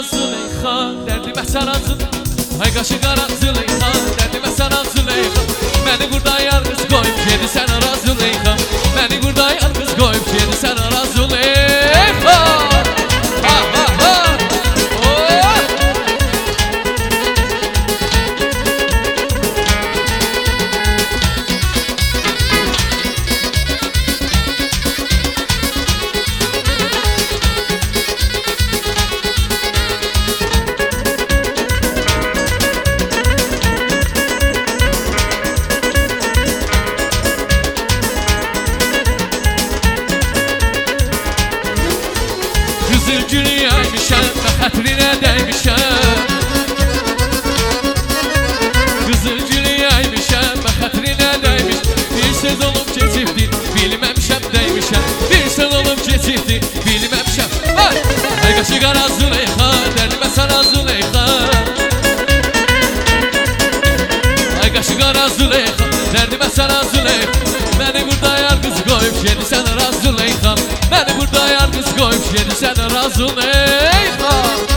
Züleyxa, dərdimə sana Züleyxa. Ay qaşı qara Züleyxa, dərdimə sana Züleyxa. Məni burada yar qız qoyub gedi sən ara Züleyxa. Məni burada yar qız qoyub gedi sən ara Züleyxa. Ha ha ha. Qızıl gülü yaymışam və xətrinə dəymişəm. Qızıl gülü yaymışam və xətrinə dəymiş. Bir söz olub keçibdi, bilməmişəm dəymişəm. Bir söz olub keçibdi, bilməmişəm. Ay qaşı qara Züleyxa, dərdimə sana Züleyxa. Ay qaşı qara Züleyxa, dərdimə sana Züleyxa. Məni burada yar qız qoyub gedi sən ara Züleyxa. Məni burada yar qız qoyub gedi sən ara Züleyxa.